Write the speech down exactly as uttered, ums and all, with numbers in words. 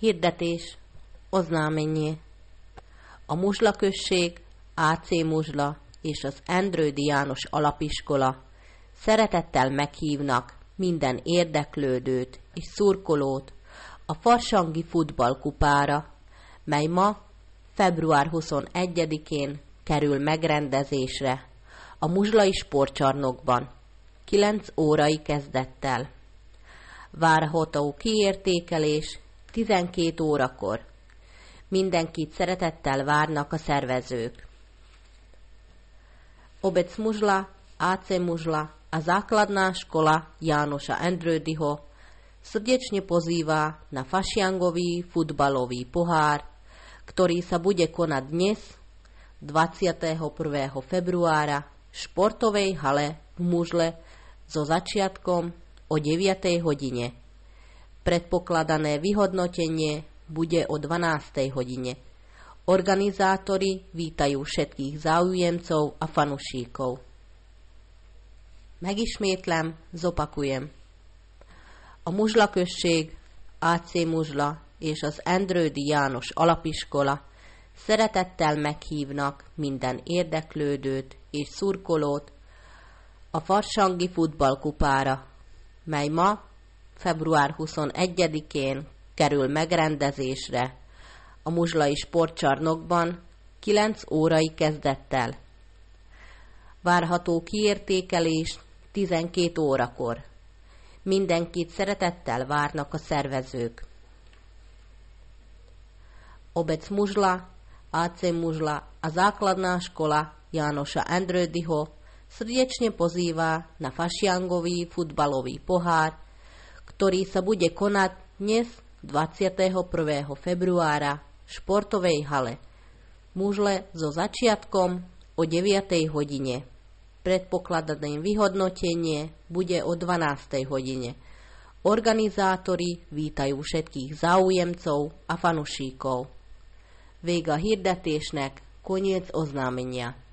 Hirdetés, oznámenie. A Muzsla község, á cé Muzsla és az Endrődy János Alapiskola szeretettel meghívnak minden érdeklődőt és szurkolót a Farsangi futballkupára, mely ma, február huszonegyedikén kerül megrendezésre a Muzslai Sportcsarnokban, kilenc órai kezdettel. Várható kiértékelés tizenkét órakor. Mindenkit szeretettel várnak a szervezők. Obec Muzsla, á cé Muzsla a základná škola Jánoša Endrődyho srdečne pozýva na fašiangový futbalový pohár, ktorý sa bude konať dnes, dvadsiateho prvého februára, v športovej hale v Muzle so začiatkom o deviatej hodine. Predpokladané vyhodnotenie bude o dvanástej hodine. Organizátori vítajú všetkých záujemcov a fanušíkov. Megismétlem, zopakujem. A Muzsla község, á cé Muzsla és az Endrődy János Alapiskola szeretettel meghívnak minden érdeklődőt és szurkolót a Farsangi futballkupára, mely ma, február huszonegyedikén kerül megrendezésre a Muzslai Sportcsarnokban kilenc órai kezdettel. Várható kiértékelés tizenkét órakor. Mindenkit szeretettel várnak a szervezők. Obec Muzsla, á cé Muzsla a základná škola Jánoša Endrődyho srdečne pozýva na fašiangový futbalový pohár, ktorý sa bude konať dnes, dvadsiateho prvého februára, v športovej hale Muzle so začiatkom o deviatej hodine. Predpokladané vyhodnotenie bude o dvanástej hodine. Organizátori vítajú všetkých záujemcov a fanušíkov. Vége a hirdetésnek, koniec oznámenia.